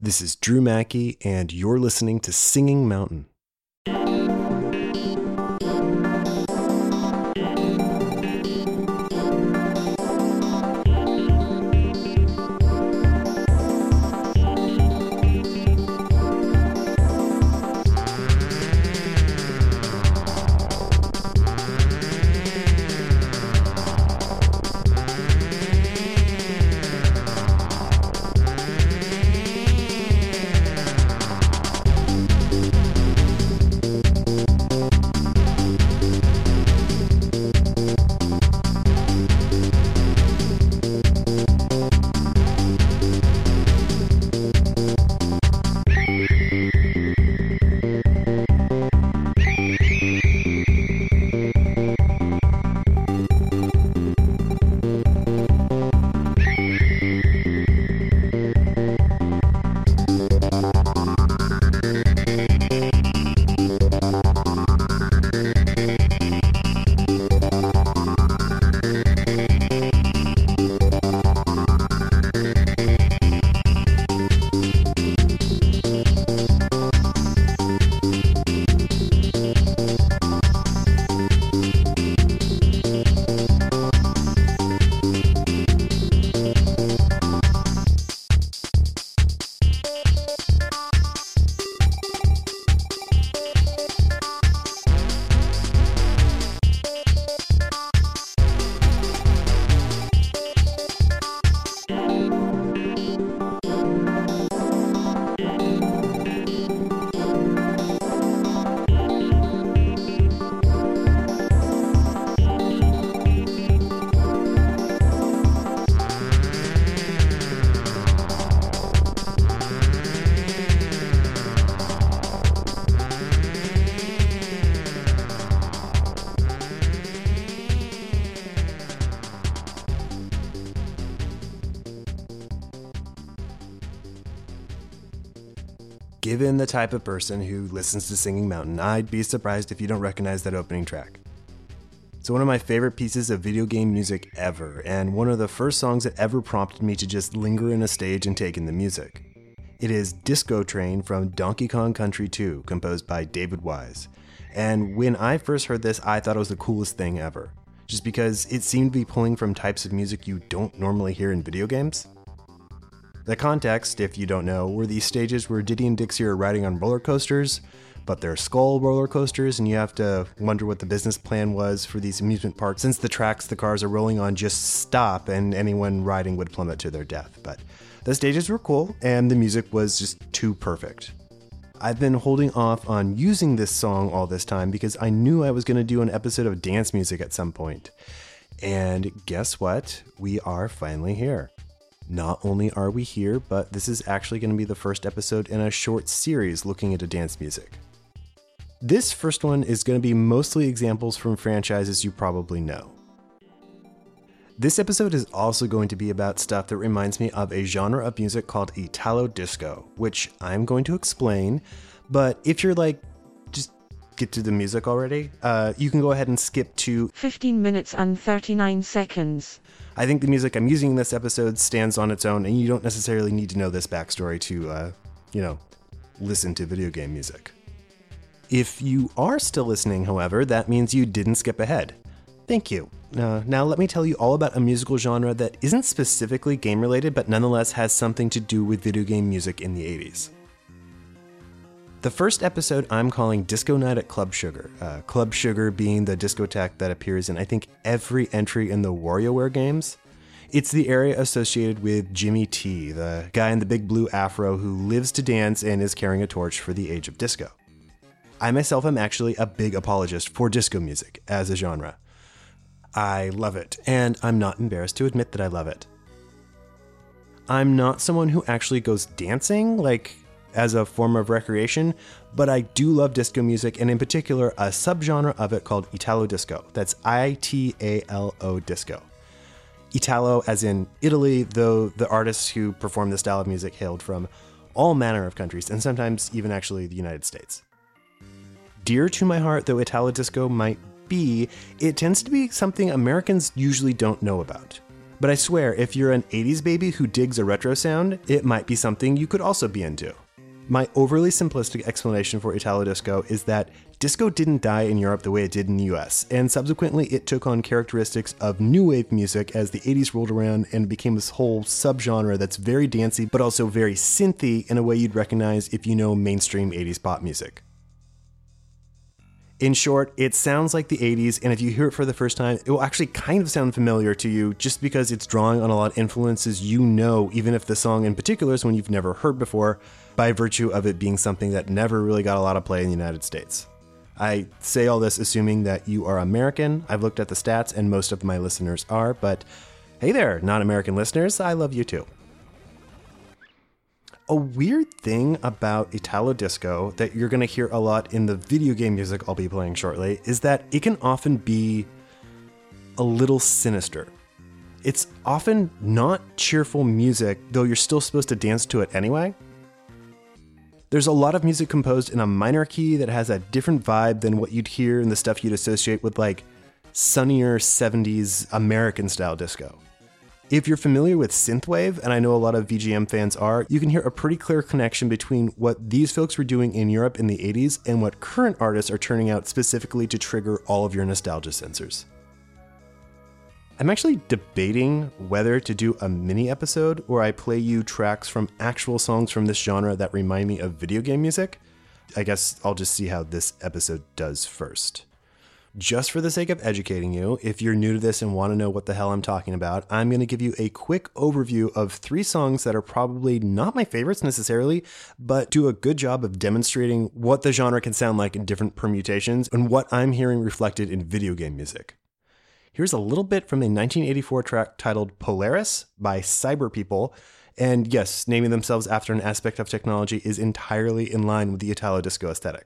This is Drew Mackey, and you're listening to Singing Mountain. Given the type of person who listens to Singing Mountain, I'd be surprised if you don't recognize that opening track. It's one of my favorite pieces of video game music ever, and one of the first songs that ever prompted me to just linger in a stage and take in the music. It is Disco Train from Donkey Kong Country 2, composed by David Wise. And when I first heard this, I thought it was the coolest thing ever, just because it seemed to be pulling from types of music you don't normally hear in video games. The context, if you don't know, were these stages where Diddy and Dixie are riding on roller coasters, but they're skull roller coasters, and you have to wonder what the business plan was for these amusement parks, since the tracks the cars are rolling on just stop and anyone riding would plummet to their death. But the stages were cool, and the music was just too perfect. I've been holding off on using this song all this time because I knew I was going to do an episode of dance music at some point. And guess what? We are finally here. Not only are we here, but this is actually going to be the first episode in a short series looking into dance music. This first one is going to be mostly examples from franchises you probably know. This episode is also going to be about stuff that reminds me of a genre of music called Italo Disco, which I'm going to explain, but if you're like, just get to the music already, you can go ahead and skip to 15 minutes and 39 seconds. I think the music I'm using in this episode stands on its own, and you don't necessarily need to know this backstory to, listen to video game music. If you are still listening, however, that means you didn't skip ahead. Thank you. Now let me tell you all about a musical genre that isn't specifically game-related, but nonetheless has something to do with video game music in the 80s. The first episode I'm calling Disco Night at Club Sugar. Club Sugar being the discotheque that appears in, I think, every entry in the WarioWare games. It's the area associated with Jimmy T, the guy in the big blue afro who lives to dance and is carrying a torch for the age of disco. I myself am actually a big apologist for disco music as a genre. I love it, and I'm not embarrassed to admit that I love it. I'm not someone who actually goes dancing, as a form of recreation, but I do love disco music, and in particular, a subgenre of it called Italo Disco. That's I-T-A-L-O disco. Italo as in Italy, though the artists who perform this style of music hailed from all manner of countries, and sometimes even actually the United States. Dear to my heart, though Italo Disco might be, it tends to be something Americans usually don't know about. But I swear, if you're an 80s baby who digs a retro sound, it might be something you could also be into. My overly simplistic explanation for Italo disco is that disco didn't die in Europe the way it did in the US, and subsequently it took on characteristics of new wave music as the 80s rolled around and became this whole subgenre that's very dancey but also very synthy in a way you'd recognize if you know mainstream 80s pop music. In short, it sounds like the 80s, and if you hear it for the first time, it will actually kind of sound familiar to you just because it's drawing on a lot of influences you know, even if the song in particular is one you've never heard before, by virtue of it being something that never really got a lot of play in the United States. I say all this assuming that you are American. I've looked at the stats, and most of my listeners are, but hey there, non-American listeners, I love you too. A weird thing about Italo disco that you're going to hear a lot in the video game music I'll be playing shortly is that it can often be a little sinister. It's often not cheerful music, though you're still supposed to dance to it anyway. There's a lot of music composed in a minor key that has a different vibe than what you'd hear in the stuff you'd associate with like sunnier 70s American style disco. If you're familiar with synthwave, and I know a lot of VGM fans are, you can hear a pretty clear connection between what these folks were doing in Europe in the 80s and what current artists are turning out specifically to trigger all of your nostalgia sensors. I'm actually debating whether to do a mini episode where I play you tracks from actual songs from this genre that remind me of video game music. I guess I'll just see how this episode does first. Just for the sake of educating you, if you're new to this and want to know what the hell I'm talking about, I'm going to give you a quick overview of 3 songs that are probably not my favorites necessarily, but do a good job of demonstrating what the genre can sound like in different permutations and what I'm hearing reflected in video game music. Here's a little bit from a 1984 track titled Polaris by Cyber People, and yes, naming themselves after an aspect of technology is entirely in line with the Italo disco aesthetic.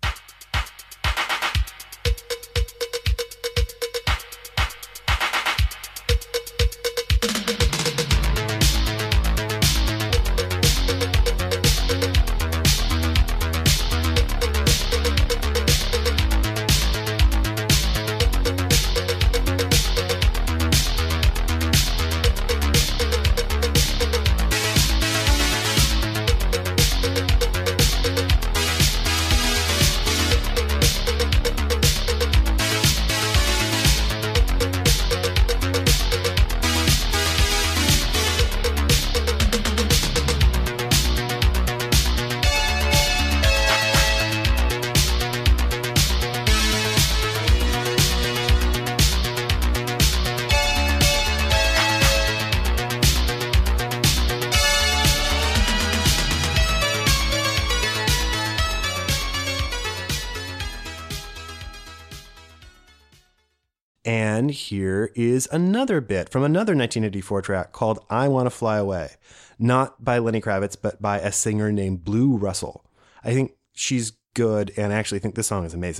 And here is another bit from another 1984 track called I Wanna Fly Away. Not by Lenny Kravitz, but by a singer named Blue Russell. I think she's good, and I actually think this song is amazing.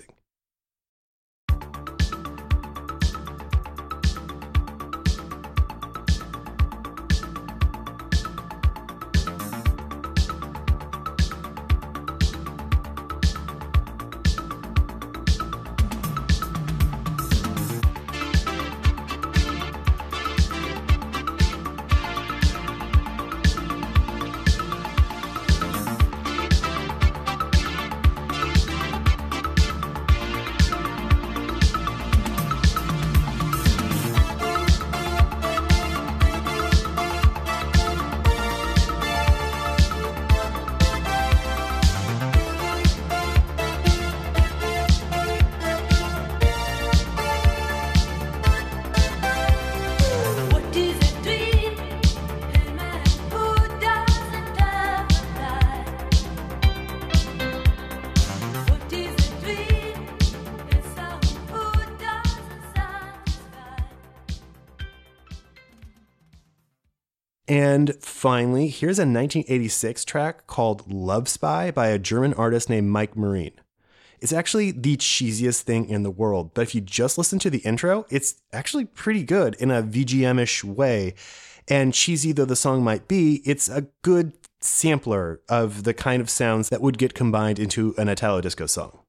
And finally, here's a 1986 track called Love Spy by a German artist named Mike Marine. It's actually the cheesiest thing in the world, but if you just listen to the intro, it's actually pretty good in a VGM-ish way. And cheesy though the song might be, it's a good sampler of the kind of sounds that would get combined into an Italo disco song.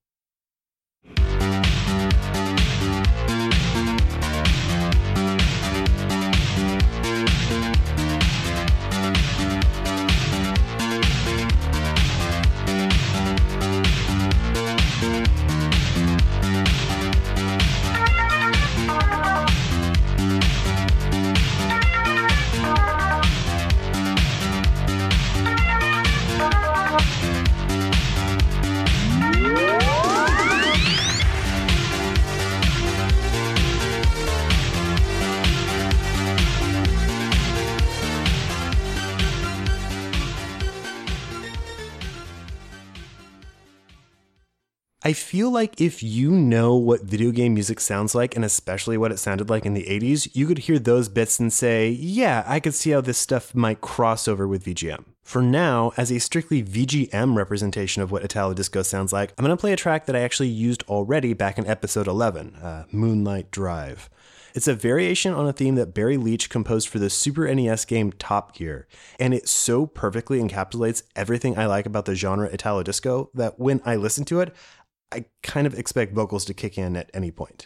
I feel like if you know what video game music sounds like, and especially what it sounded like in the 80s, you could hear those bits and say, yeah, I could see how this stuff might cross over with VGM. For now, as a strictly VGM representation of what Italo Disco sounds like, I'm going to play a track that I actually used already back in episode 11, Moonlight Drive. It's a variation on a theme that Barry Leitch composed for the Super NES game Top Gear, and it so perfectly encapsulates everything I like about the genre Italo Disco that when I listen to it, I kind of expect vocals to kick in at any point.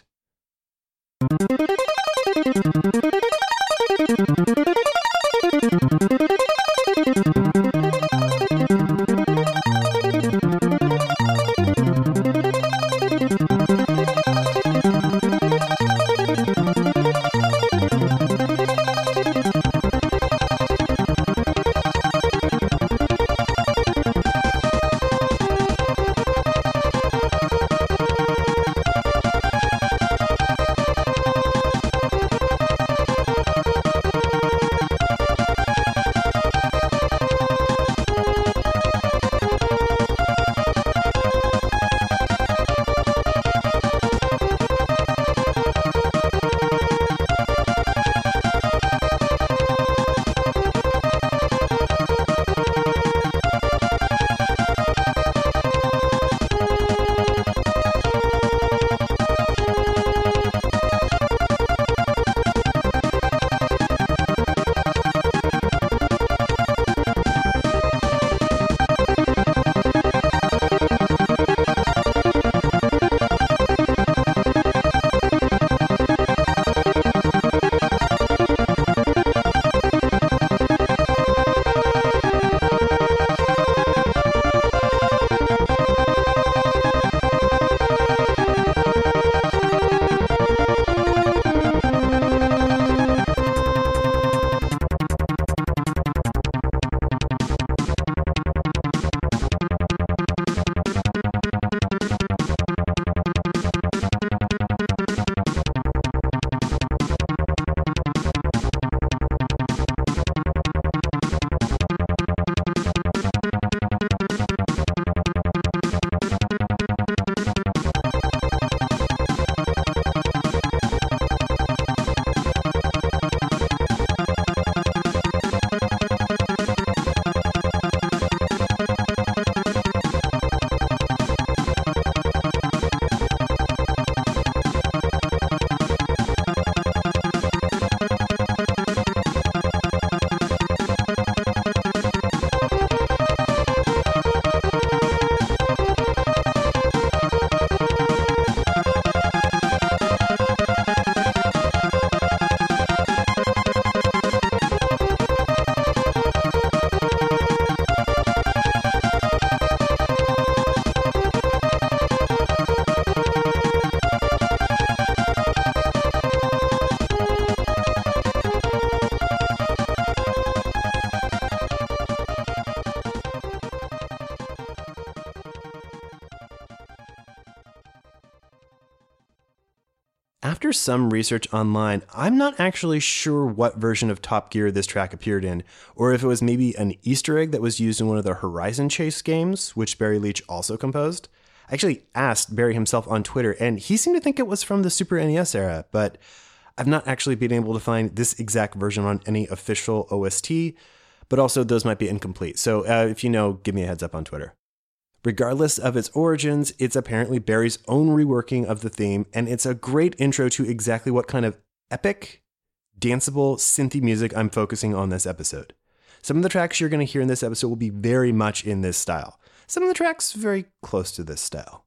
After some research online, I'm not actually sure what version of Top Gear this track appeared in, or if it was maybe an Easter egg that was used in one of the Horizon Chase games, which Barry Leitch also composed. I actually asked Barry himself on Twitter, and he seemed to think it was from the Super NES era, but I've not actually been able to find this exact version on any official OST, but also those might be incomplete. So if you know, give me a heads up on Twitter. Regardless of its origins, it's apparently Barry's own reworking of the theme, and it's a great intro to exactly what kind of epic, danceable, synthy music I'm focusing on this episode. Some of the tracks you're going to hear in this episode will be very much in this style. Some of the tracks very close to this style.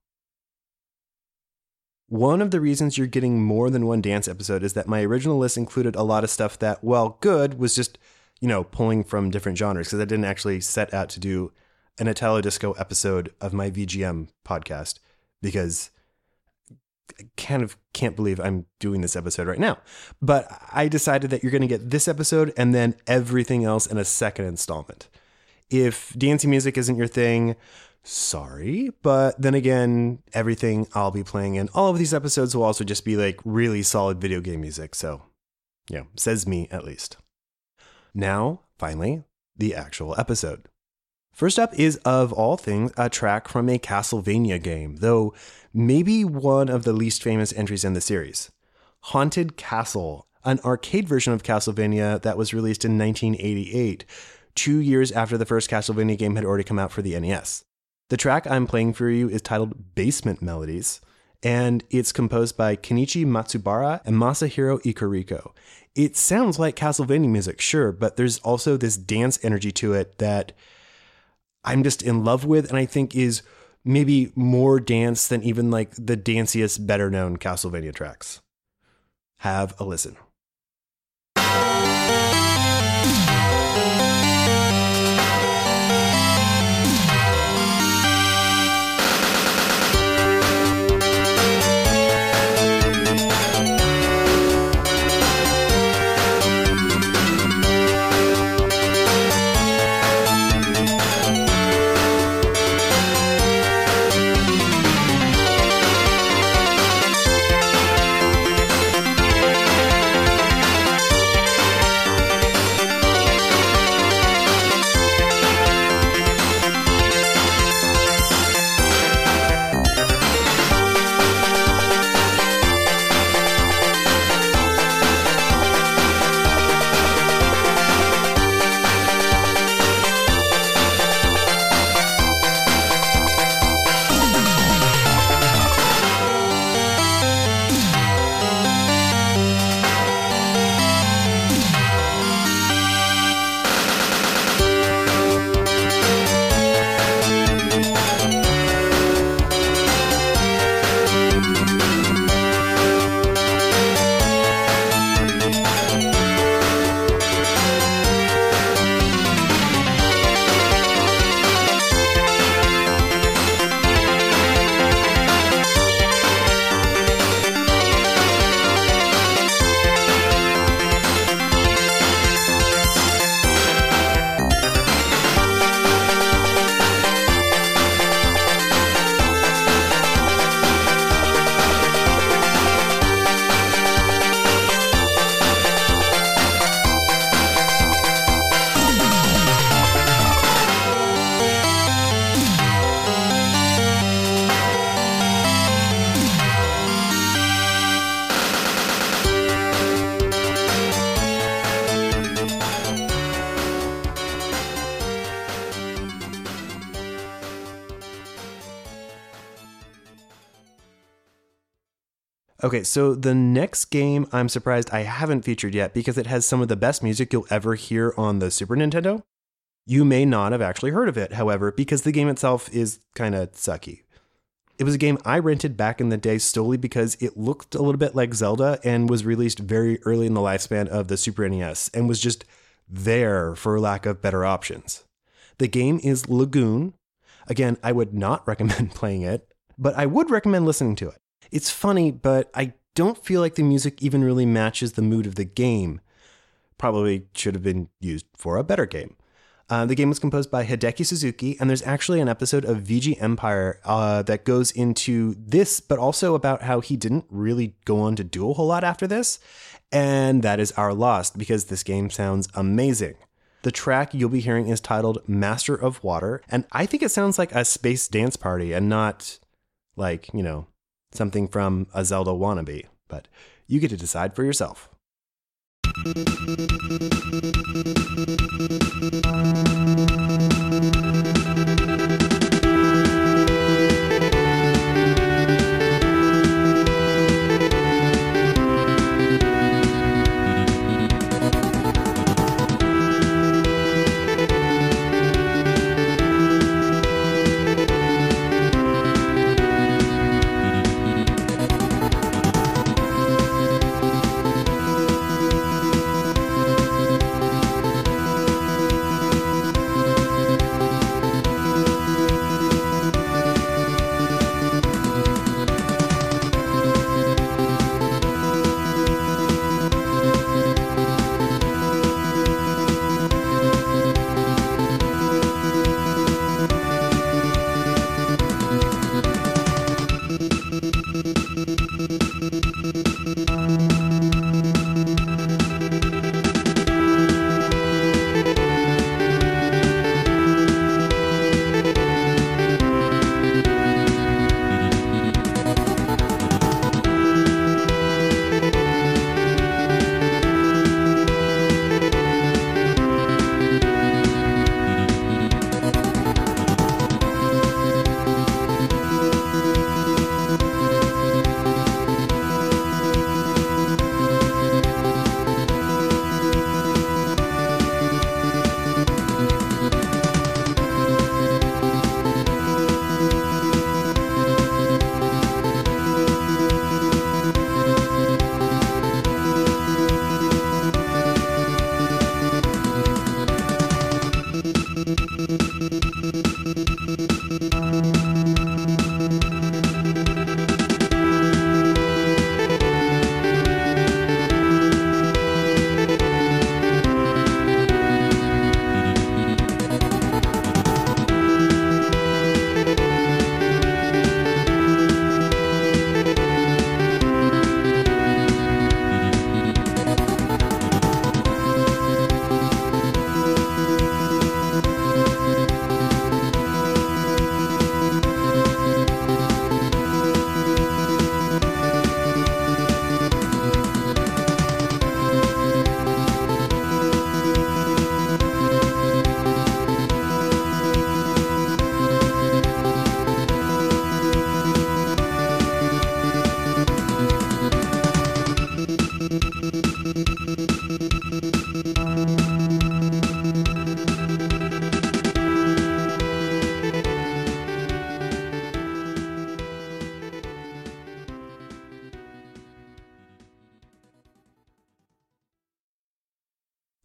One of the reasons you're getting more than one dance episode is that my original list included a lot of stuff that, while good, was just, pulling from different genres, because I didn't actually set out to do an Italo Disco episode of my VGM podcast, because I kind of can't believe I'm doing this episode right now. But I decided that you're going to get this episode and then everything else in a second installment. If dancing music isn't your thing, sorry. But then again, everything I'll be playing in all of these episodes will also just be like really solid video game music. So, says me at least. Now, finally, the actual episode. First up is, of all things, a track from a Castlevania game, though maybe one of the least famous entries in the series. Haunted Castle, an arcade version of Castlevania that was released in 1988, 2 years after the first Castlevania game had already come out for the NES. The track I'm playing for you is titled Basement Melodies, and it's composed by Kenichi Matsubara and Masahiro Ikariko. It sounds like Castlevania music, sure, but there's also this dance energy to it that I'm just in love with, and I think is maybe more dance than even like the danciest, better known Castlevania tracks. Have a listen. Okay, so the next game I'm surprised I haven't featured yet because it has some of the best music you'll ever hear on the Super Nintendo. You may not have actually heard of it, however, because the game itself is kind of sucky. It was a game I rented back in the day solely because it looked a little bit like Zelda and was released very early in the lifespan of the Super NES and was just there for lack of better options. The game is Lagoon. Again, I would not recommend playing it, but I would recommend listening to it. It's funny, but I don't feel like the music even really matches the mood of the game. Probably should have been used for a better game. The game was composed by Hideki Suzuki, and there's actually an episode of VG Empire that goes into this, but also about how he didn't really go on to do a whole lot after this. And that is our loss, because this game sounds amazing. The track you'll be hearing is titled Master of Water, and I think it sounds like a space dance party and not like, something from a Zelda wannabe, but you get to decide for yourself.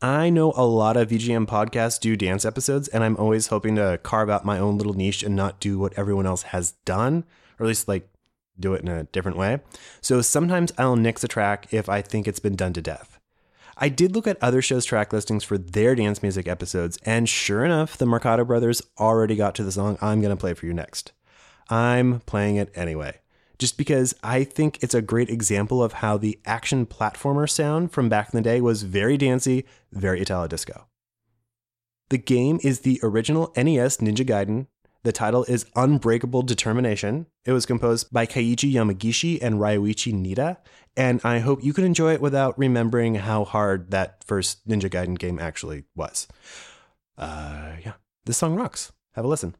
I know a lot of VGM podcasts do dance episodes, and I'm always hoping to carve out my own little niche and not do what everyone else has done, or at least like do it in a different way. So sometimes I'll nix a track if I think it's been done to death. I did look at other shows' track listings for their dance music episodes, and sure enough, the Mercado brothers already got to the song I'm going to play for you next. I'm playing it anyway, just because I think it's a great example of how the action platformer sound from back in the day was very dancey, very Italo-disco. The game is the original NES Ninja Gaiden. The title is Unbreakable Determination. It was composed by Keiichi Yamagishi and Ryuichi Nitta, and I hope you can enjoy it without remembering how hard that first Ninja Gaiden game actually was. Yeah, this song rocks. Have a listen.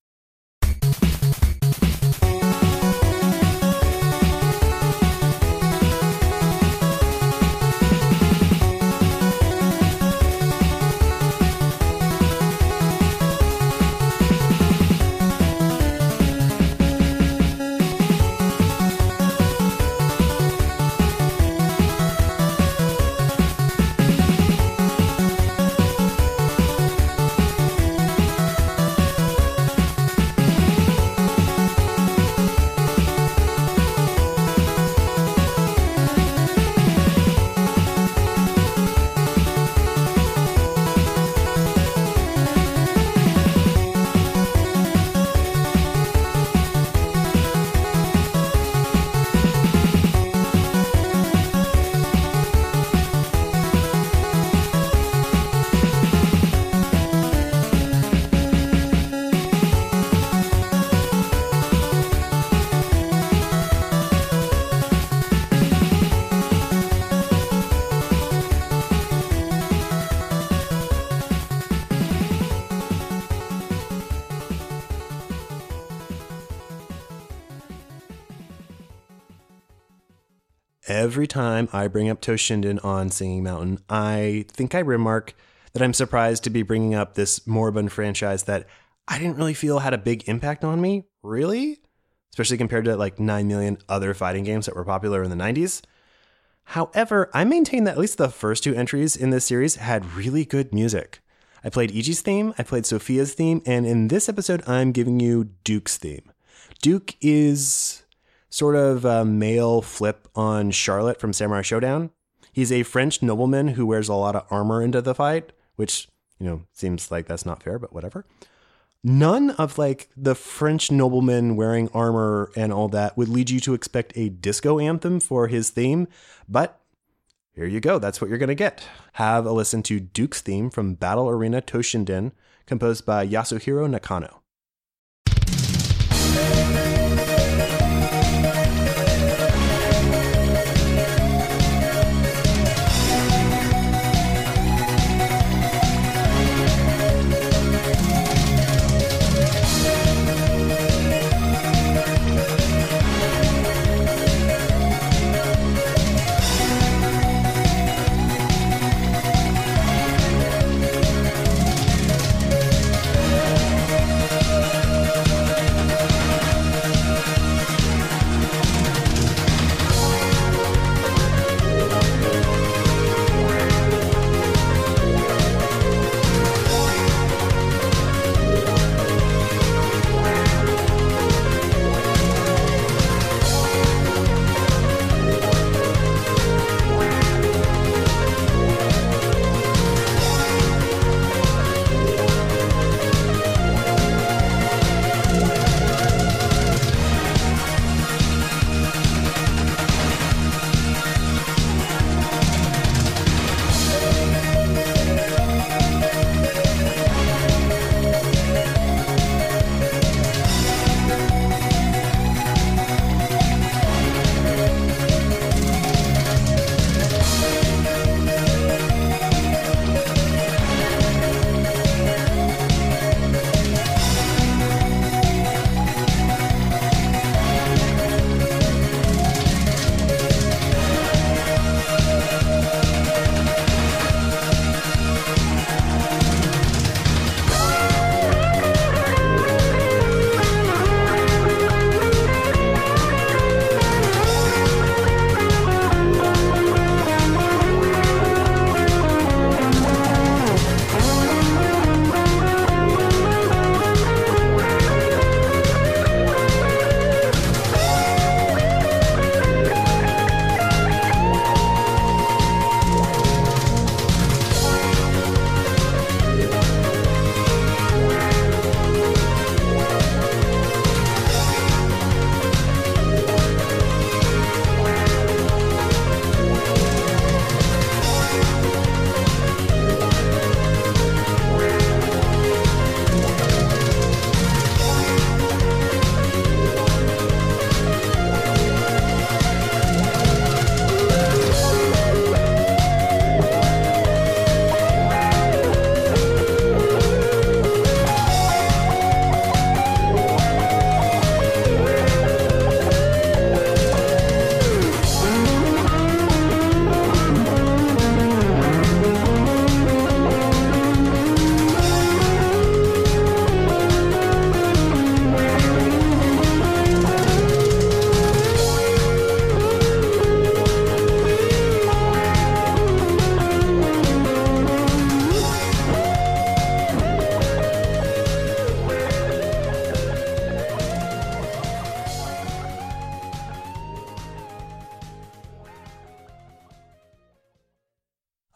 Every time I bring up Toshinden on Singing Mountain, I think I remark that I'm surprised to be bringing up this moribund franchise that I didn't really feel had a big impact on me, really? Especially compared to like 9 million other fighting games that were popular in the 90s. However, I maintain that at least the first two entries in this series had really good music. I played Ichi's theme, I played Sophia's theme, and in this episode, I'm giving you Duke's theme. Duke is sort of a male flip on Charlotte from Samurai Showdown. He's a French nobleman who wears a lot of armor into the fight, which, seems like that's not fair, but whatever. None of like the French nobleman wearing armor and all that would lead you to expect a disco anthem for his theme, but here you go. That's what you're going to get. Have a listen to Duke's theme from Battle Arena Toshinden, composed by Yasuhiro Nakano.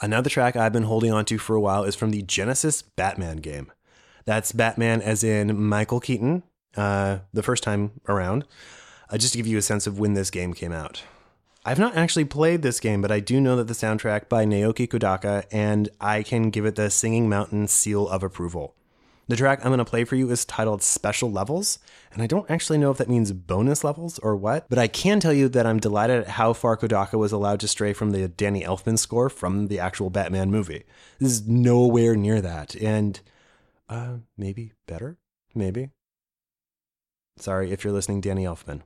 Another track I've been holding on to for a while is from the Genesis Batman game. That's Batman as in Michael Keaton, the first time around, just to give you a sense of when this game came out. I've not actually played this game, but I do know that the soundtrack by Naoki Kodaka, and I can give it the Singing Mountain seal of approval. The track I'm going to play for you is titled Special Levels, and I don't actually know if that means bonus levels or what, but I can tell you that I'm delighted at how far Kodaka was allowed to stray from the Danny Elfman score from the actual Batman movie. This is nowhere near that, and maybe better? Maybe. Sorry if you're listening, Danny Elfman.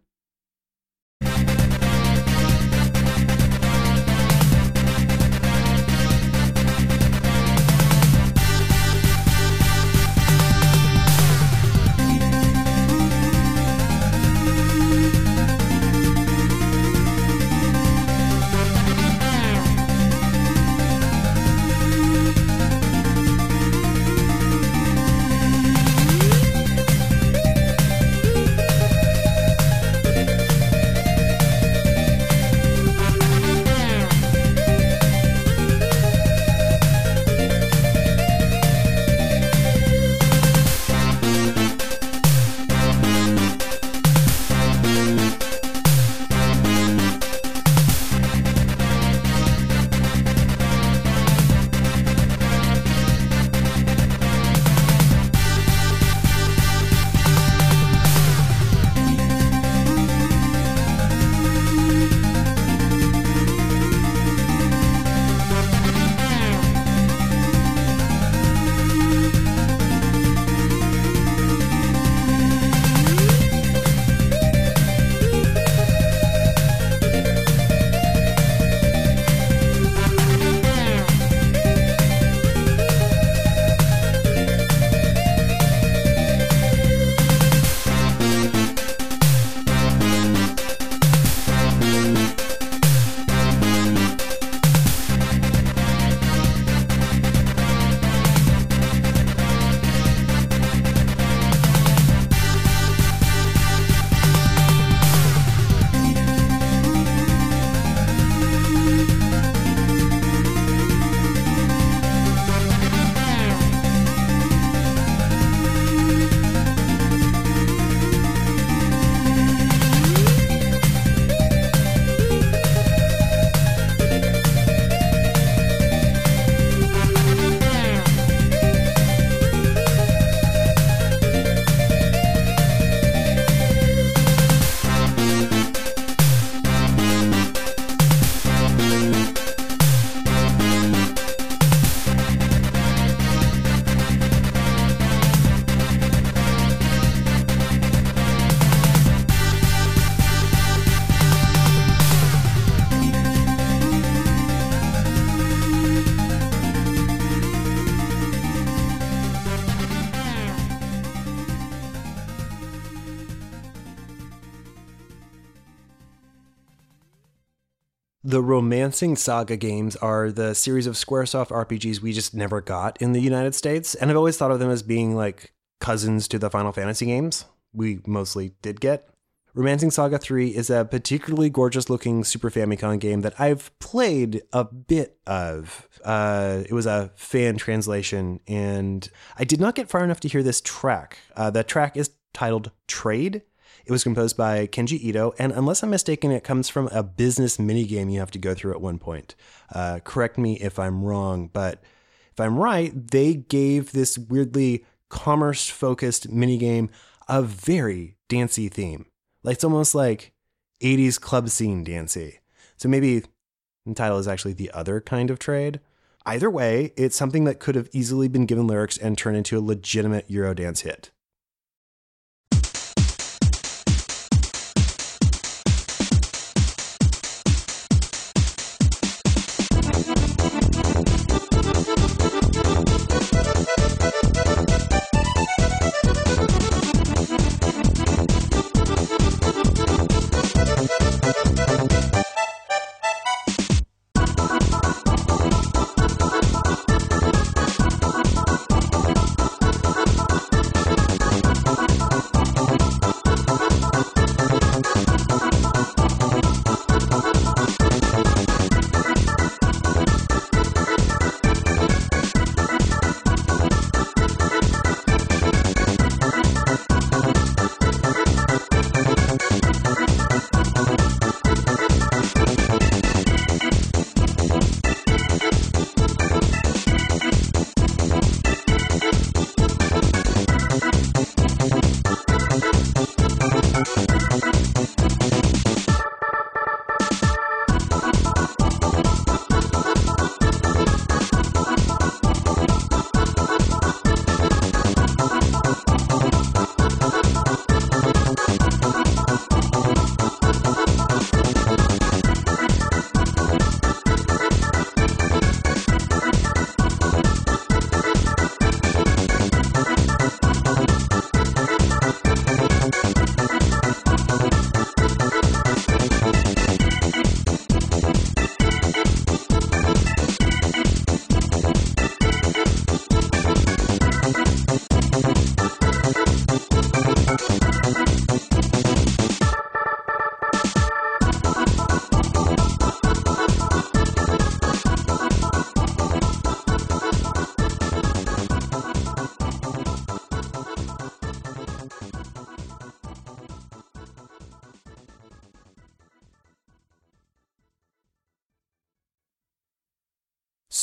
The Romancing Saga games are the series of Squaresoft RPGs we just never got in the United States, and I've always thought of them as being like cousins to the Final Fantasy games we mostly did get. Romancing Saga 3 is a particularly gorgeous-looking Super Famicom game that I've played a bit of. It was a fan translation, and I did not get far enough to hear this track. The track is titled Trade. It was composed by Kenji Ito, and unless I'm mistaken, it comes from a business minigame you have to go through at one point. Correct me if I'm wrong, but if I'm right, they gave this weirdly commerce-focused minigame a very dancey theme. Like, it's almost like 80s club scene dancey. So maybe the title is actually The Other Kind of Trade. Either way, it's something that could have easily been given lyrics and turned into a legitimate Eurodance hit.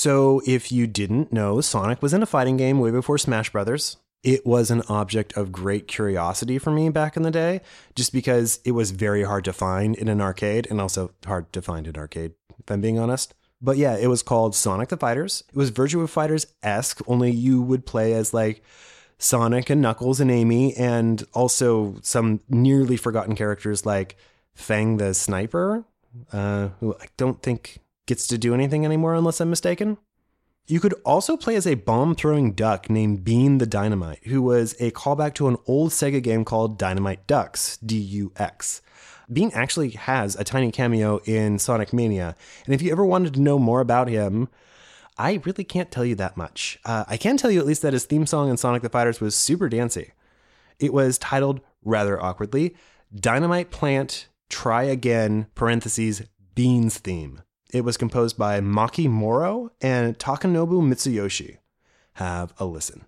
So if you didn't know, Sonic was in a fighting game way before Smash Brothers. It was an object of great curiosity for me back in the day, just because it was very hard to find in an arcade, and also hard to find in an arcade, if I'm being honest. But yeah, it was called Sonic the Fighters. It was Virtua Fighters-esque, only you would play as like Sonic and Knuckles and Amy, and also some nearly forgotten characters like Fang the Sniper, who I don't think gets to do anything anymore unless I'm mistaken. You could also play as a bomb-throwing duck named Bean the Dynamite, who was a callback to an old Sega game called Dynamite Ducks, D-U-X. Bean actually has a tiny cameo in Sonic Mania, and if you ever wanted to know more about him, I really can't tell you that much. I can tell you at least that his theme song in Sonic the Fighters was super dancey. It was titled, rather awkwardly, Dynamite Plant, Try Again, parentheses, Bean's Theme. It was composed by Maki Moro and Takanobu Mitsuyoshi. Have a listen.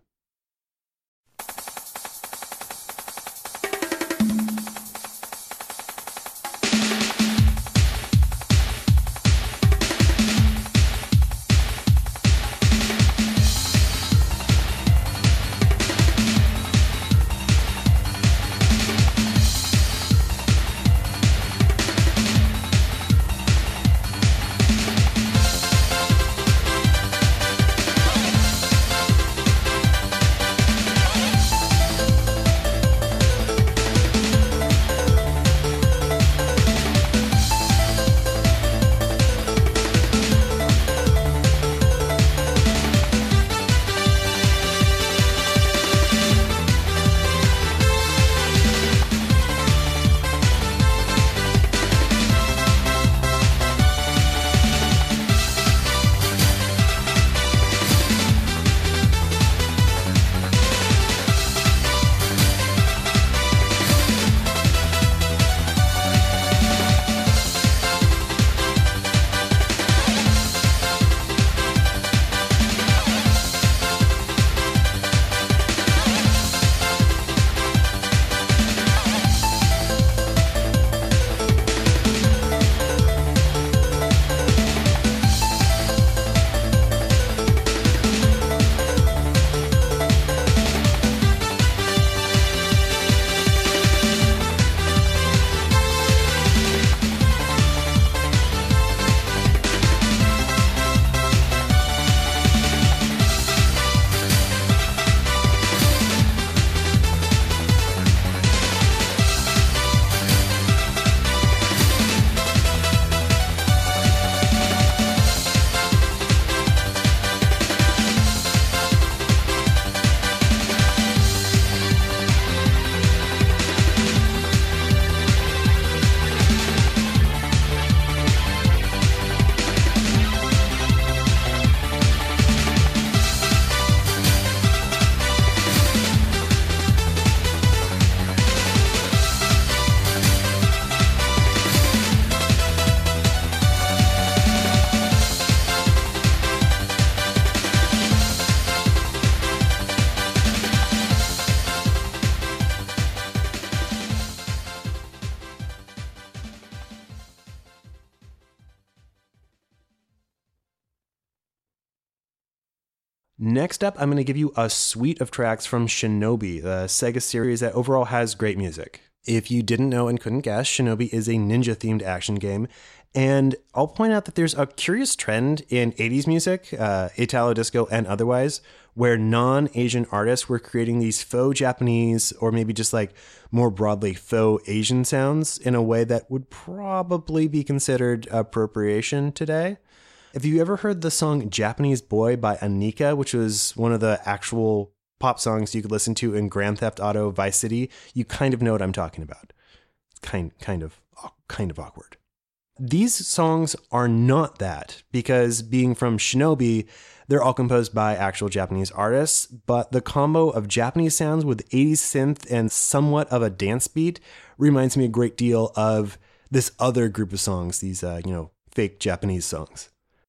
Next up, I'm going to give you a suite of tracks from Shinobi, the Sega series that overall has great music. If you didn't know and couldn't guess, Shinobi is a ninja-themed action game, and I'll point out that there's a curious trend in 80s music, Italo disco and otherwise, where non-Asian artists were creating these faux Japanese, or maybe just like more broadly faux Asian sounds in a way that would probably be considered appropriation today. Have you ever heard the song Japanese Boy by Anika, which was one of the actual pop songs you could listen to in Grand Theft Auto Vice City? You kind of know what I'm talking about. It's kind of awkward. These songs are not that, because being from Shinobi, they're all composed by actual Japanese artists, but the combo of Japanese sounds with 80s synth and somewhat of a dance beat reminds me a great deal of this other group of songs, these fake Japanese songs.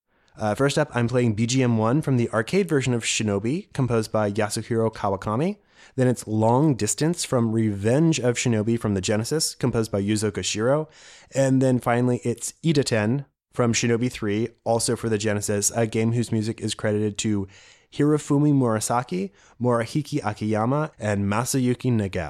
First up, I'm playing BGM 1 from the arcade version of Shinobi, composed by Yasuhiro Kawakami. Then it's Long Distance from Revenge of Shinobi from the Genesis, composed by Yuzo Koshiro. And then finally, it's Ida-ten from Shinobi 3, also for the Genesis, a game whose music is credited to Hirofumi Murasaki, Morihiki Akiyama, and Masayuki Nagao.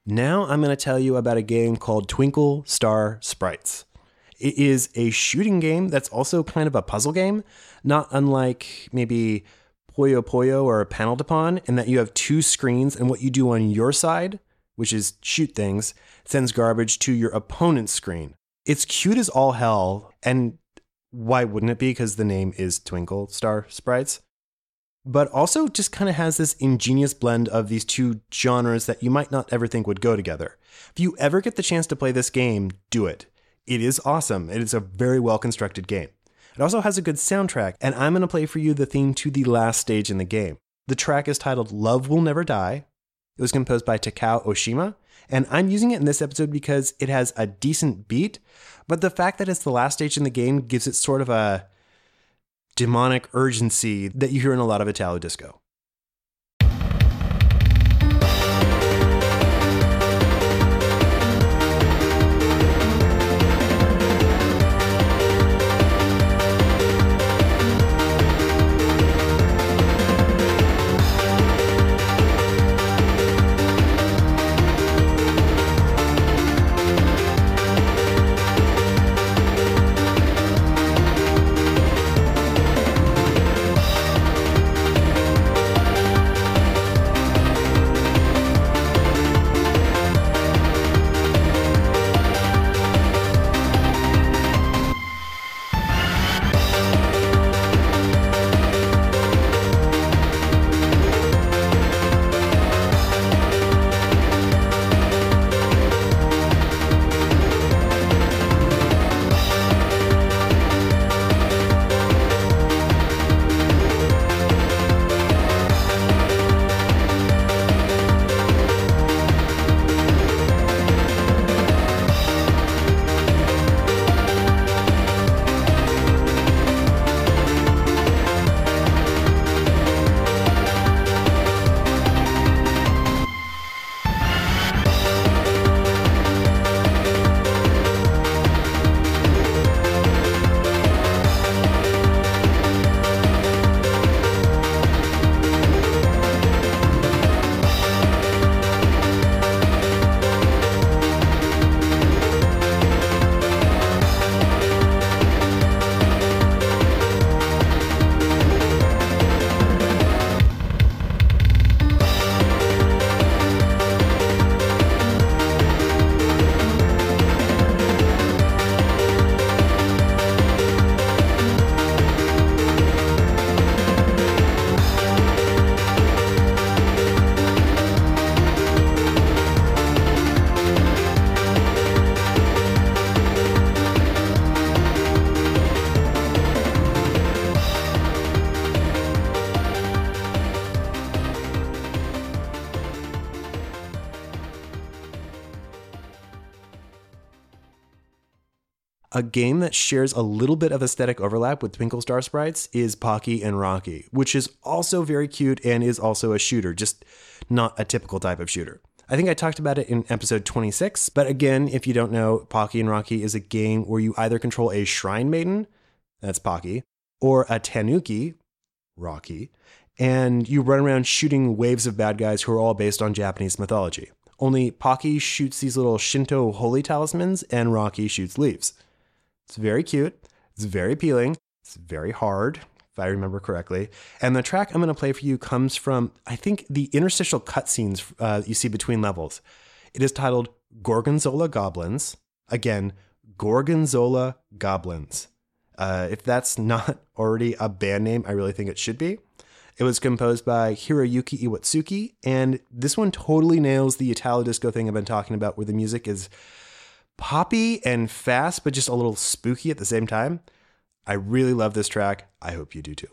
Now I'm going to tell you about a game called Twinkle Star Sprites. It is a shooting game that's also kind of a puzzle game, not unlike maybe Puyo Puyo or Panel Depon, in that you have two screens and what you do on your side, which is shoot things, sends garbage to your opponent's screen. It's cute as all hell, and why wouldn't it be, because the name is Twinkle Star Sprites? But also just kind of has this ingenious blend of these two genres that you might not ever think would go together. If you ever get the chance to play this game, do it. It is awesome. It is a very well-constructed game. It also has a good soundtrack, and I'm going to play for you the theme to the last stage in the game. The track is titled Love Will Never Die. It was composed by Takao Oshima, and I'm using it in this episode because it has a decent beat, but the fact that it's the last stage in the game gives it sort of a demonic urgency that you hear in a lot of Italo disco. A game that shares a little bit of aesthetic overlap with Twinkle Star Sprites is Pocky and Rocky, which is also very cute and is also a shooter, just not a typical type of shooter. I think I talked about it in episode 26, but again, if you don't know, Pocky and Rocky is a game where you either control a shrine maiden, that's Pocky, or a tanuki, Rocky, and you run around shooting waves of bad guys who are all based on Japanese mythology. Only Pocky shoots these little Shinto holy talismans, and Rocky shoots leaves. It's very cute. It's very appealing. It's very hard, if I remember correctly. And the track I'm going to play for you comes from, I think, the interstitial cutscenes you see between levels. It is titled Gorgonzola Goblins. Again, Gorgonzola Goblins. If that's not already a band name, I really think it should be. It was composed by Hiroyuki Iwatsuki, and this one totally nails the Italo disco thing I've been talking about, where the music is poppy and fast, but just a little spooky at the same time. I really love this track. I hope you do too.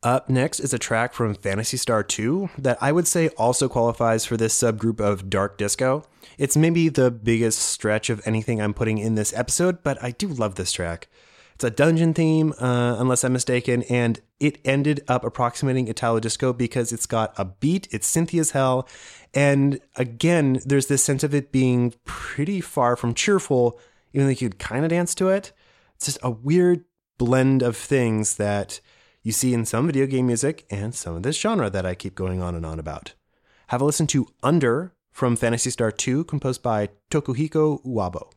Up next is a track from Phantasy Star 2 that I would say also qualifies for this subgroup of dark disco. It's maybe the biggest stretch of anything I'm putting in this episode, but I do love this track. It's a dungeon theme, unless I'm mistaken, and it ended up approximating Italo disco because it's got a beat, it's synthy as hell, and again, there's this sense of it being pretty far from cheerful, even though you could kind of dance to it. It's just a weird blend of things that you see in some video game music and some of this genre that I keep going on and on about. Have a listen to Under from Phantasy Star 2, composed by Tokuhiko Uwabo.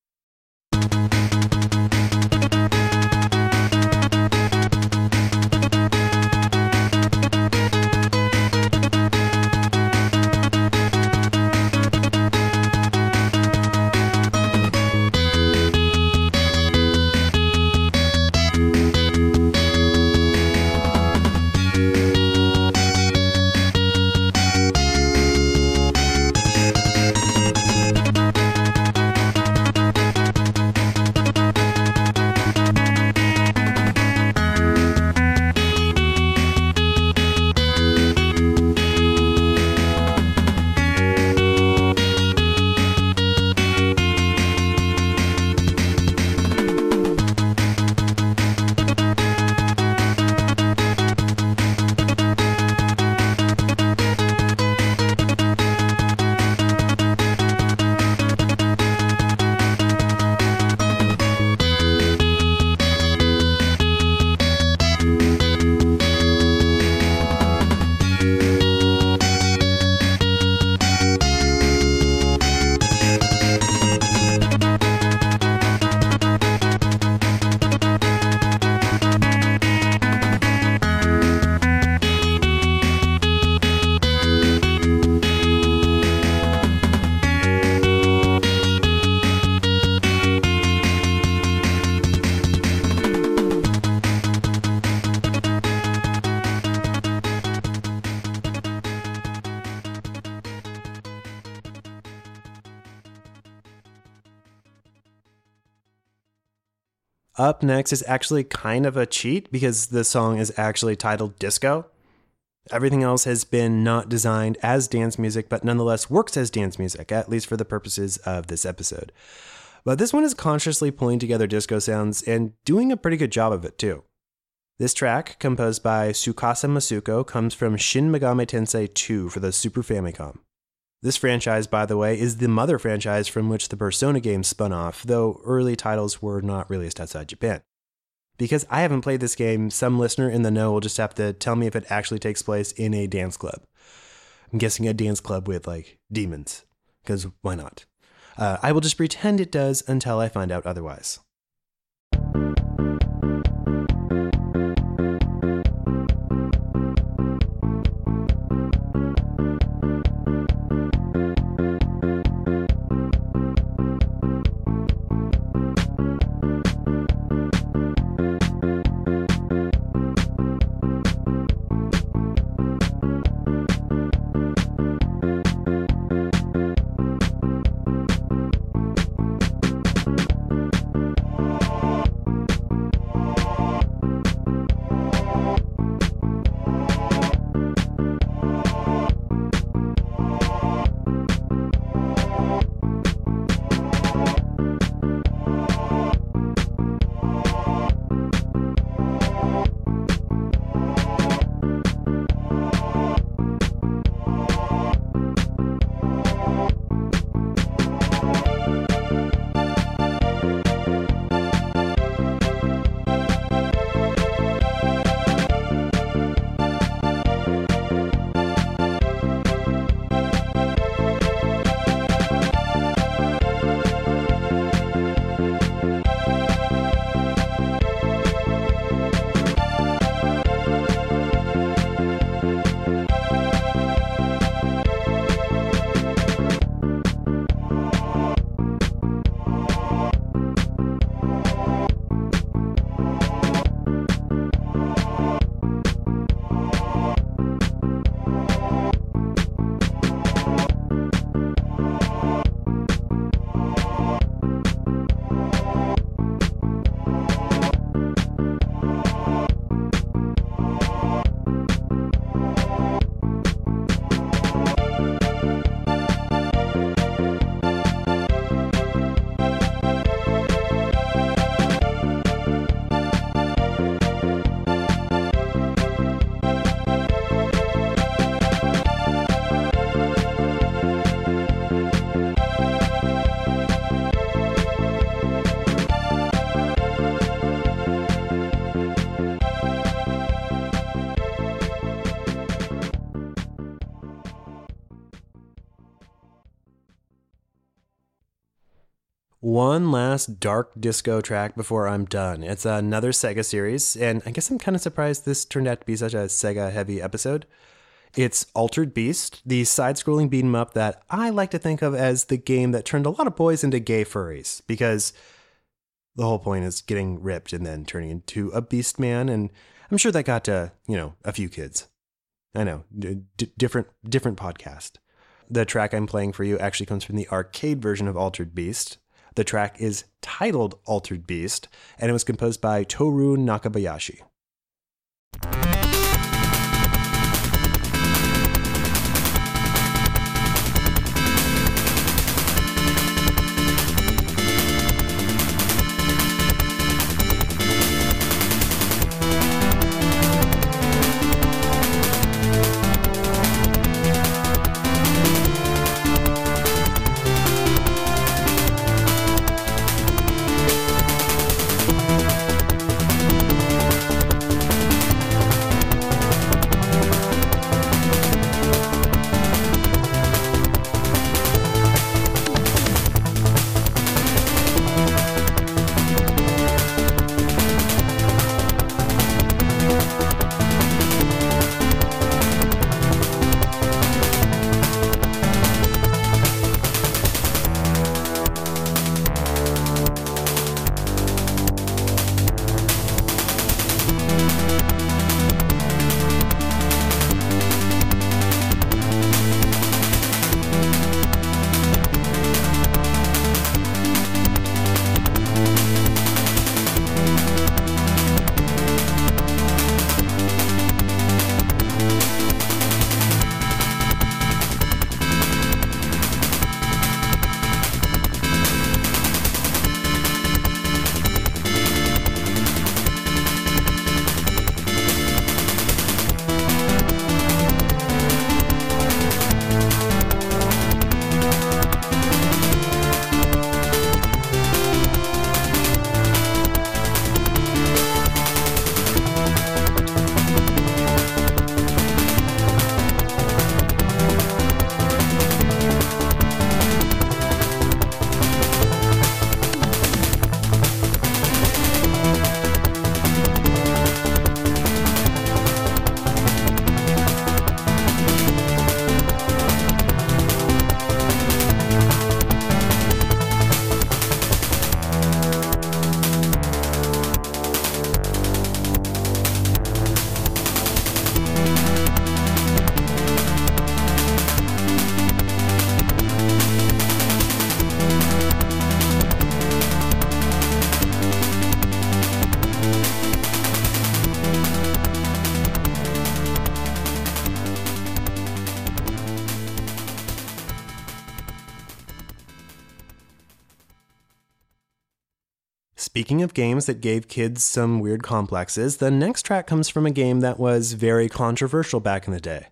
Up next is actually kind of a cheat because the song is actually titled Disco. Everything else has been not designed as dance music, but nonetheless works as dance music, at least for the purposes of this episode. But this one is consciously pulling together disco sounds and doing a pretty good job of it too. This track, composed by Tsukasa Masuko, comes from Shin Megami Tensei 2 for the Super Famicom. This franchise, by the way, is the mother franchise from which the Persona games spun off, though early titles were not released outside Japan. Because I haven't played this game, some listener in the know will just have to tell me if it actually takes place in a dance club. I'm guessing a dance club with, like, demons. Because why not? I will just pretend it does until I find out otherwise. One last dark disco track before I'm done. It's another Sega series, and I guess I'm kind of surprised this turned out to be such a Sega-heavy episode. It's Altered Beast, the side-scrolling beat-em-up that I like to think of as the game that turned a lot of boys into gay furries, because the whole point is getting ripped and then turning into a beast man, and I'm sure that got to, a few kids. I know, different podcast. The track I'm playing for you actually comes from the arcade version of Altered Beast. The track is titled Altered Beast, and it was composed by Toru Nakabayashi. Speaking of games that gave kids some weird complexes, the next track comes from a game that was very controversial back in the day.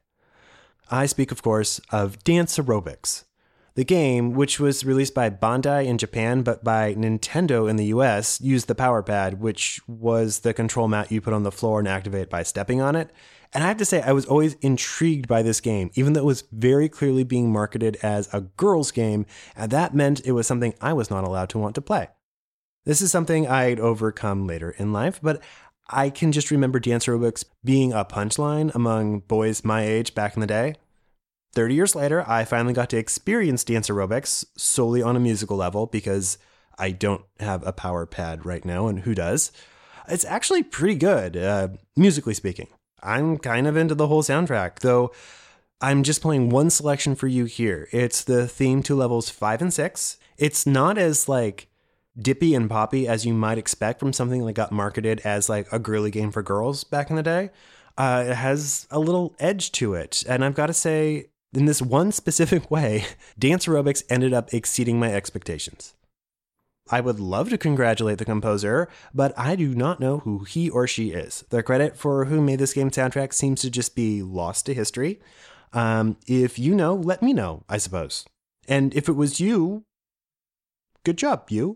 I speak, of course, of Dance Aerobics. The game, which was released by Bandai in Japan but by Nintendo in the US, used the power pad, which was the control mat you put on the floor and activate by stepping on it. And I have to say, I was always intrigued by this game, even though it was very clearly being marketed as a girls' game, and that meant it was something I was not allowed to want to play. This is something I'd overcome later in life, but I can just remember Dance Aerobics being a punchline among boys my age back in the day. 30 years later, I finally got to experience Dance Aerobics solely on a musical level because I don't have a power pad right now, and who does? It's actually pretty good, musically speaking. I'm kind of into the whole soundtrack, though I'm just playing one selection for you here. It's the theme to levels 5 and 6. It's not as, dippy and poppy as you might expect from something that got marketed as, a girly game for girls back in the day. It has a little edge to it, and I've got to say, in this one specific way, Dance Aerobics ended up exceeding my expectations. I would love to congratulate the composer, but I do not know who he or she is. The credit for who made this game soundtrack seems to just be lost to history. If you know, let me know, I suppose. And if it was you, good job, you.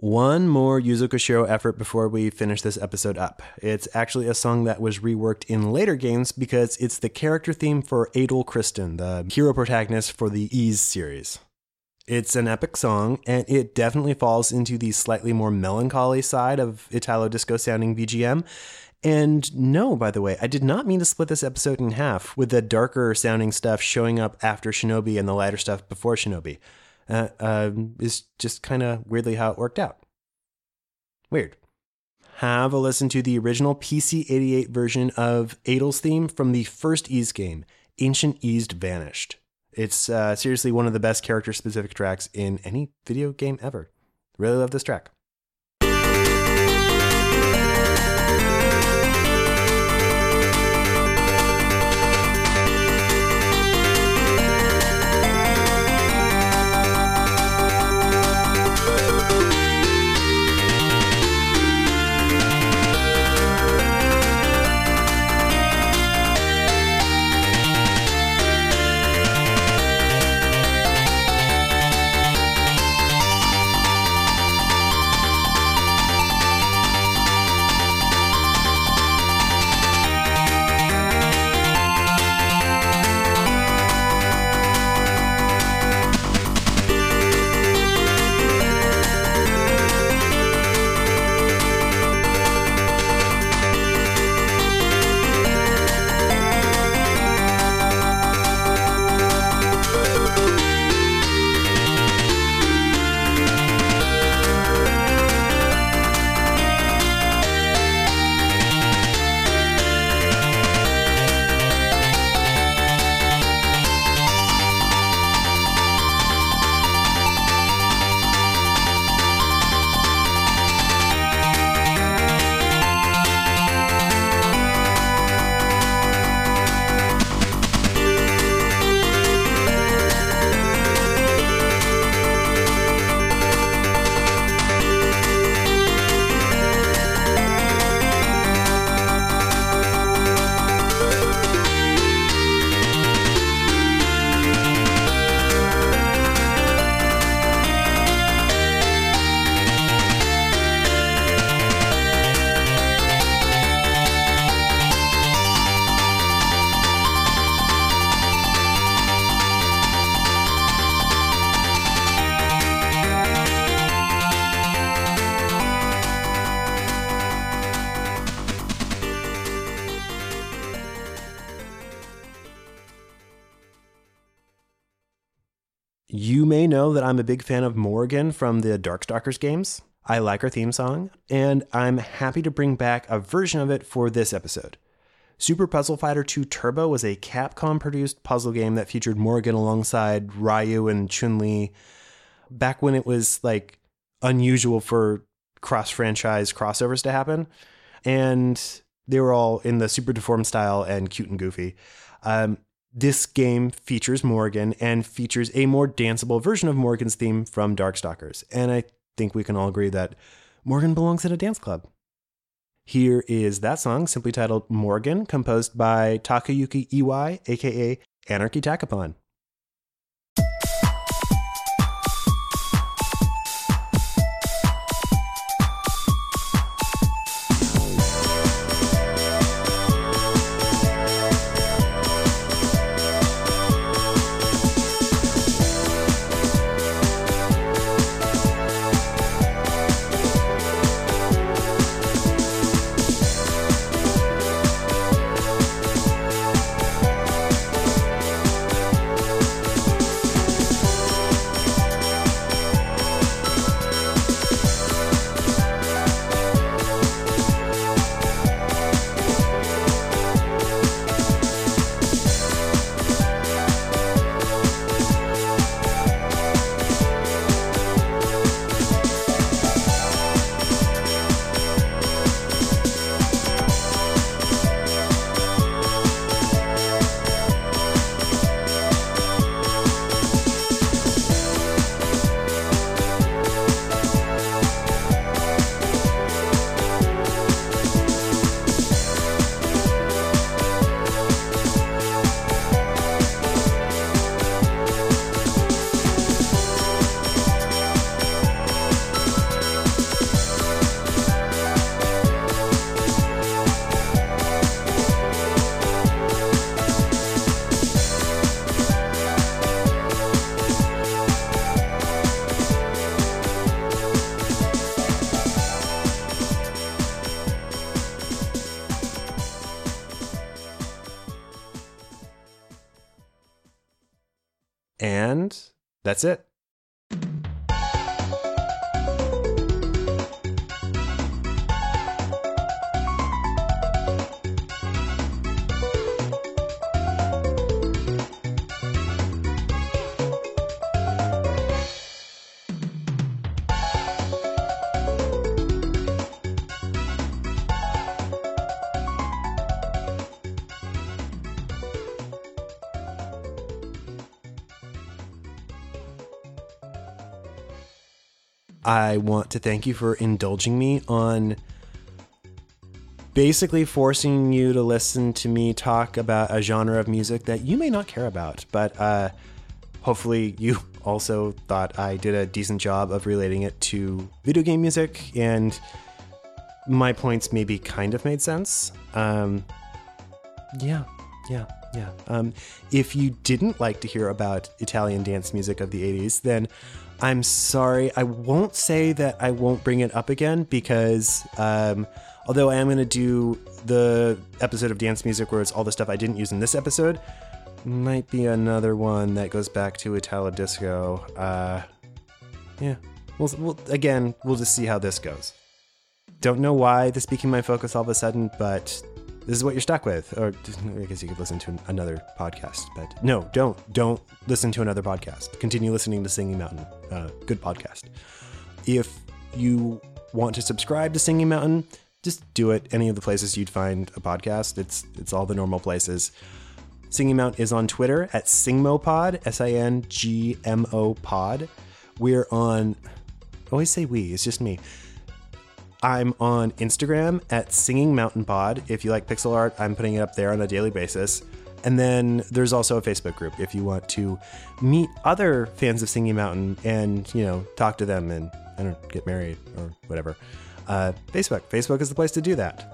One more Yuzo Koshiro effort before we finish this episode up. It's actually a song that was reworked in later games because it's the character theme for Adol Kristen, the hero protagonist for the Ys series. It's an epic song, and it definitely falls into the slightly more melancholy side of Italo disco sounding VGM. And no, by the way, I did not mean to split this episode in half, with the darker sounding stuff showing up after Shinobi and the lighter stuff before Shinobi. Is just kind of weirdly how it worked out. Weird. Have a listen to the original PC-88 version of Adol's theme from the first Ys game, Ancient Ys Vanished. It's seriously one of the best character-specific tracks in any video game ever. Really love this track. You may know that I'm a big fan of Morrigan from the Darkstalkers games. I like her theme song, and I'm happy to bring back a version of it for this episode. Super Puzzle Fighter 2 Turbo was a Capcom-produced puzzle game that featured Morrigan alongside Ryu and Chun-Li back when it was like unusual for cross-franchise crossovers to happen. And they were all in the super deformed style and cute and goofy. This game features Morrigan and features a more danceable version of Morrigan's theme from Darkstalkers. And I think we can all agree that Morrigan belongs at a dance club. Here is that song, simply titled Morrigan, composed by Takayuki Iwai, aka Anarchy Takapon. And that's it. I want to thank you for indulging me on basically forcing you to listen to me talk about a genre of music that you may not care about, but hopefully you also thought I did a decent job of relating it to video game music, and my points maybe kind of made sense. Yeah. If you didn't like to hear about Italian dance music of the 80s, then I'm sorry. I won't say that I won't bring it up again because although I am going to do the episode of dance music where it's all the stuff I didn't use in this episode, might be another one that goes back to Italo Disco. Yeah, we'll just see how this goes. Don't know why this became my focus all of a sudden, but this is what you're stuck with. Or I guess you could listen to another podcast, but no, don't listen to another podcast. Continue listening to Singing Mountain. Good podcast. If you want to subscribe to Singing Mountain, just do it any of the places you'd find a podcast. It's all the normal places. Singing Mountain is on Twitter at SingmoPod, SINGMO pod. We're on, I always say we, it's just me. I'm on Instagram at Singing Mountain Pod. If you like pixel art, I'm putting it up there on a daily basis. And then there's also a Facebook group if you want to meet other fans of Singing Mountain and, talk to them and, get married or whatever. Facebook is the place to do that.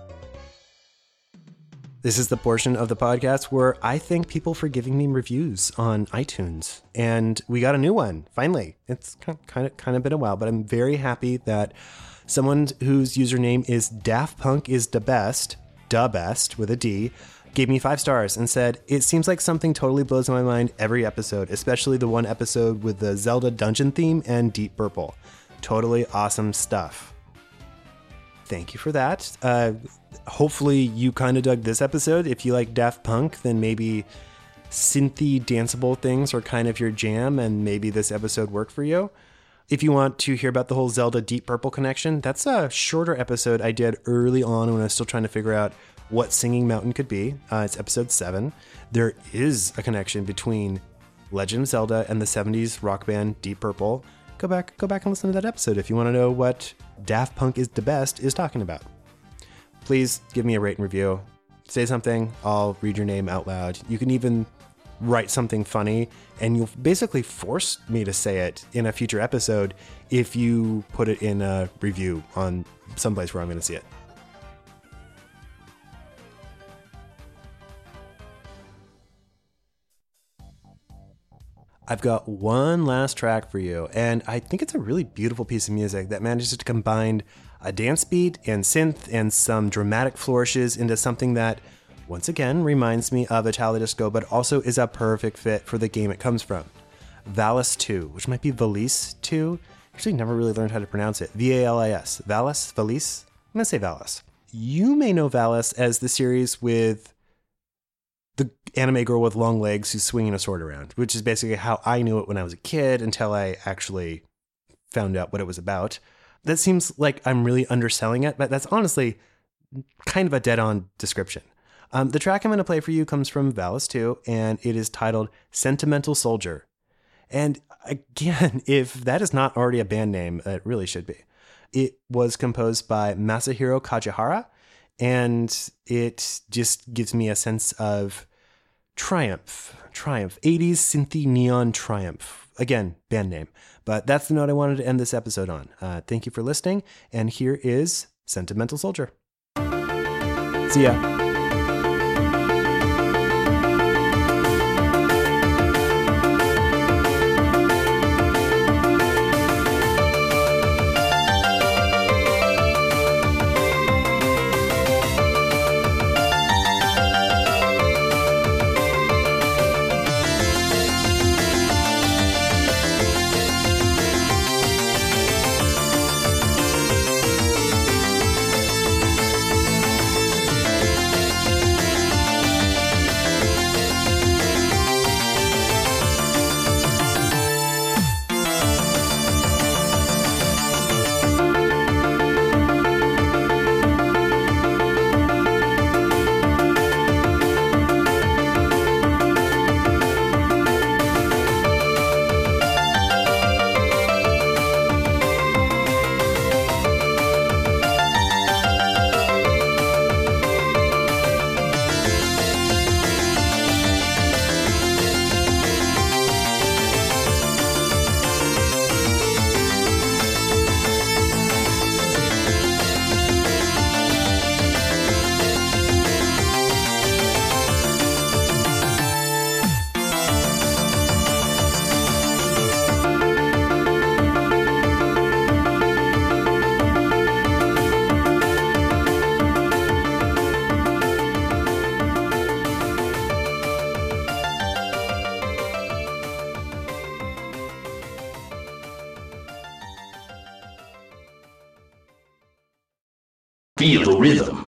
This is the portion of the podcast where I thank people for giving me reviews on iTunes. And we got a new one, finally. It's kind of been a while, but I'm very happy that someone whose username is Daft Punk is the best with a D, gave me 5 stars and said, "It seems like something totally blows my mind every episode, especially the one episode with the Zelda dungeon theme and Deep Purple. Totally awesome stuff." Thank you for that. Hopefully you kind of dug this episode. If you like Daft Punk, then maybe synthy danceable things are kind of your jam, and maybe this episode worked for you. If you want to hear about the whole Zelda Deep Purple connection, that's a shorter episode I did early on when I was still trying to figure out what Singing Mountain could be. It's episode 7. There is a connection between Legend of Zelda and the 70s rock band Deep Purple. Go back and listen to that episode if you want to know what Daft Punk is the best is talking about. Please give me a rate and review. Say something, I'll read your name out loud. You can even write something funny, and you'll basically force me to say it in a future episode if you put it in a review on someplace where I'm going to see it. I've got one last track for you, and I think it's a really beautiful piece of music that manages to combine a dance beat and synth and some dramatic flourishes into something that, once again, reminds me of Italo Disco, but also is a perfect fit for the game it comes from. Valis 2, which might be Valis 2. Actually, never really learned how to pronounce it. V-A-L-I-S. Valis? I'm going to say Valis. You may know Valis as the series with the anime girl with long legs who's swinging a sword around, which is basically how I knew it when I was a kid until I actually found out what it was about. That seems like I'm really underselling it, but that's honestly kind of a dead-on description. The track I'm going to play for you comes from Valis 2, and it is titled Sentimental Soldier. And again, if that is not already a band name, it really should be. It was composed by Masahiro Kajihara, and it just gives me a sense of triumph, 80s synthy neon triumph. Again, band name. But that's the note I wanted to end this episode on. Thank you for listening, and here is Sentimental Soldier. See ya. Feel the rhythm.